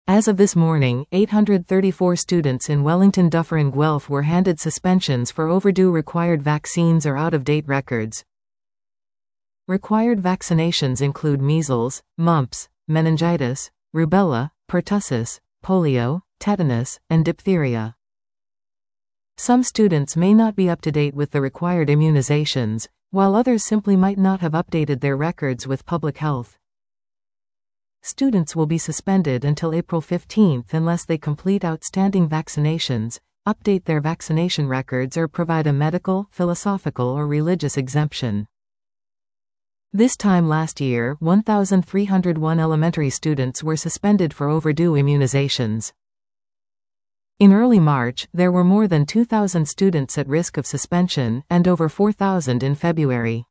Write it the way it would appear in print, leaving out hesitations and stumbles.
As of this morning, 834 students in Wellington Dufferin Guelph were handed suspensions for overdue required vaccines or out-of-date records. Required vaccinations include measles, mumps, meningitis, rubella, pertussis, polio, tetanus, and diphtheria. Some students may not be up to date with the required immunizations, while others simply might not have updated their records with public health. Students will be suspended until April 15 unless they complete outstanding vaccinations, update their vaccination records, or provide a medical, philosophical, or religious exemption. This time last year, 1,301 elementary students were suspended for overdue immunizations. In early March, there were more than 2,000 students at risk of suspension, and over 4,000 in February.